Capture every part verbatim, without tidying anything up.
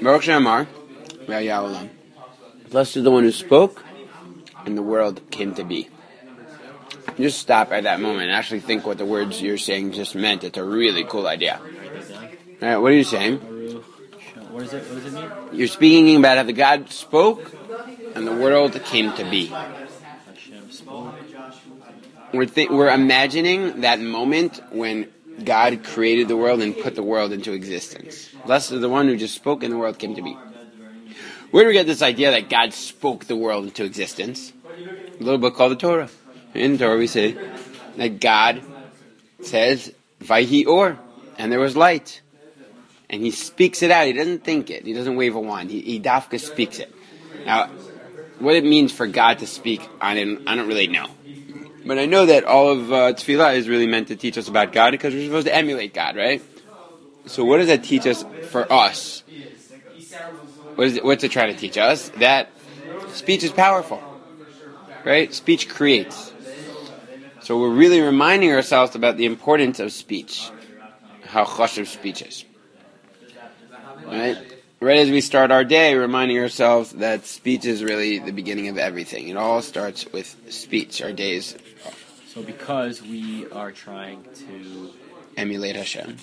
Baruch She'amar, V'haya Olam. Blessed is the one who spoke, and the world came to be. Just stop at that moment and actually think what the words you're saying just meant. It's a really cool idea. All right, what are you saying? What is it? What does it mean? You're speaking about how the God spoke, and the world came to be. Hashem spoke. We're, th- we're imagining that moment when God created the world and put the world into existence. Blessed is the one who just spoke and the world came to be. Where do we get this idea that God spoke the world into existence? A little book called the Torah. In the Torah we say that God says, Vayhi or, and there was light. And he speaks it out. He doesn't think it. He doesn't wave a wand. He, he dafka speaks it. Now, what it means for God to speak, I don't, I don't really know. But I know that all of uh, Tefillah is really meant to teach us about God because we're supposed to emulate God, right? So what does that teach us for us? What is it, what's it trying to teach us? That speech is powerful, right? Speech creates. So we're really reminding ourselves about the importance of speech, how chashuv speech is. Right? Right as we start our day, reminding ourselves that speech is really the beginning of everything. It all starts with speech, our days. So because we are trying to emulate Hashem.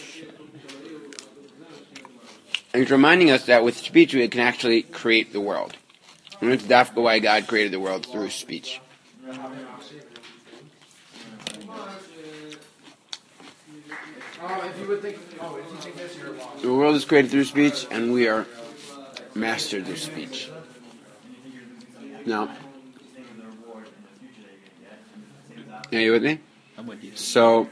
And it's reminding us that with speech we can actually create the world. And it's dafka why God created the world through speech. The world is created through speech, and we are masters of speech. Now, are you with me? I'm with you. So,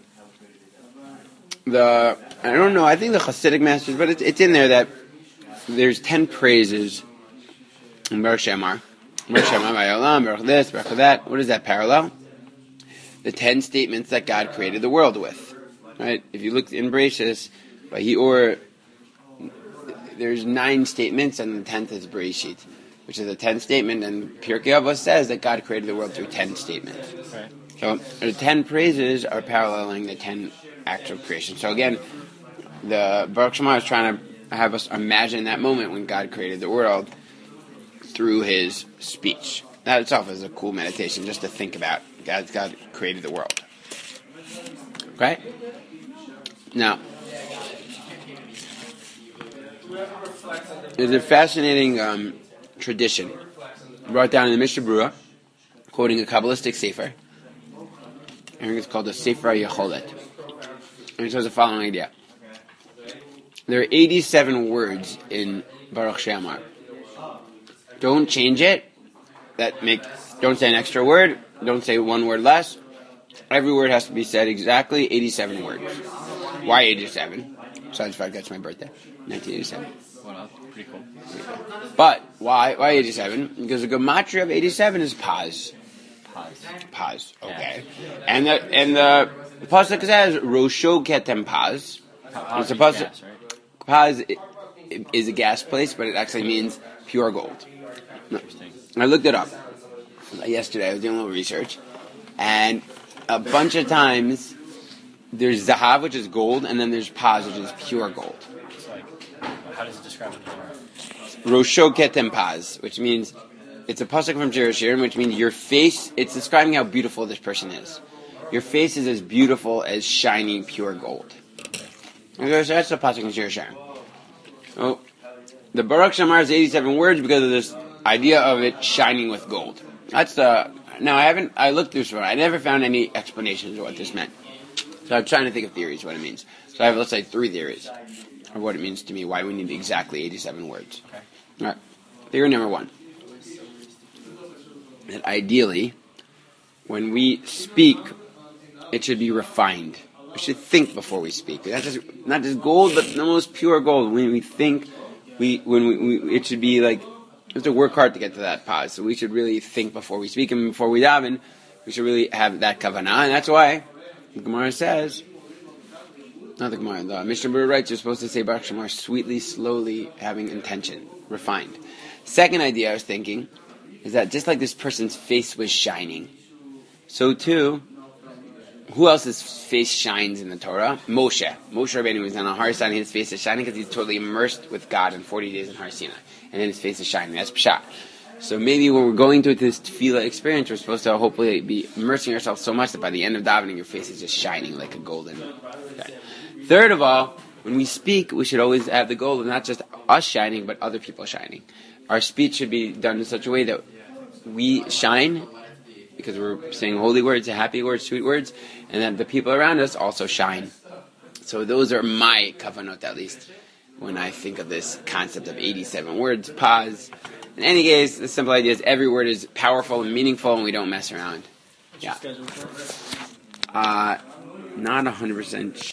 the I don't know. I think the Hasidic masters, but it's, it's in there that there's ten praises in Baruch She'amar. Baruch She'amar V'haya Baruch this, Baruch that. What is that parallel? The ten statements that God created the world with. Right? If you look in Bereshis, by he or there's nine statements, and the tenth is Bereshit, which is a tenth statement, and Pirkei Avos says that God created the world through ten statements. Right. So the ten praises are paralleling the ten acts of creation. So again, the Baruch She'amar is trying to have us imagine that moment when God created the world through His speech. That itself is a cool meditation, just to think about God. God created the world. Right? Now, there's a fascinating um, tradition brought down in the Mishnah Berurah, quoting a Kabbalistic sefer. I think it's called the Sefer Yecholet. And it says the following idea. There are eighty-seven words in Baruch She'amar. Don't change it. That make don't say an extra word. Don't say one word less. Every word has to be said exactly eighty-seven words. Why eighty-seven? Besides the fact that's my birthday, nineteen eighty-seven. Wow, pretty cool. But why? Why eighty-seven? Because the gematria of eighty-seven is Paz. Pause. Paz. Okay. And the and the pasuk says Rosho Ketem Paz. Pause It's a means pasuk. gas, right? Paz is a gas place, but it actually means pure gold. No. Interesting. I looked it up yesterday. I was doing a little research, and a bunch of times there's Zahav, which is gold, and then there's Paz, which is pure gold. It's like, how does it describe it? Rosho Ketem Paz, which means it's a pasuk from Jerushirim, which means your face. It's describing how beautiful this person is. Your face is as beautiful as shiny pure gold. Okay, so that's the pasuk from Jerushirim. So the Baruch She'amar is eighty-seven words because of this idea of it shining with gold. That's the. Now I haven't. I looked through some. I never found any explanations of what this meant. So I'm trying to think of theories what it means. So I have, let's say, three theories of what it means to me. Why we need exactly eighty-seven words. Okay. All right. Theory number one. That ideally, when we speak, it should be refined. We should think before we speak. Not just not just gold, but the most pure gold. When we think, we when we, we it should be like we have to work hard to get to that pause. So we should really think before we speak, and before we daven, we should really have that kavanah. And that's why the Gemara says, not the Gemara, the Mishnah Berurah writes, you're supposed to say Baruch She'amar sweetly, slowly, having intention, refined. Second idea I was thinking is that just like this person's face was shining, so too who else's face shines in the Torah? Moshe. Moshe Rabbeinu was on a Har Sinai, his face is shining because he's totally immersed with God in forty days in Har Sinai. And then his face is shining. That's Pshat. So maybe when we're going through this tefillah experience, we're supposed to hopefully be immersing ourselves so much that by the end of davening, your face is just shining like a golden. Okay. Third of all, when we speak, we should always have the goal of not just us shining, but other people shining. Our speech should be done in such a way that we shine, because we're saying holy words, happy words, sweet words, and that the people around us also shine. So those are my kavanot, at least, when I think of this concept of eighty-seven words. Pause. In any case, the simple idea is every word is powerful and meaningful, and we don't mess around. Yeah. Uh, not one hundred percent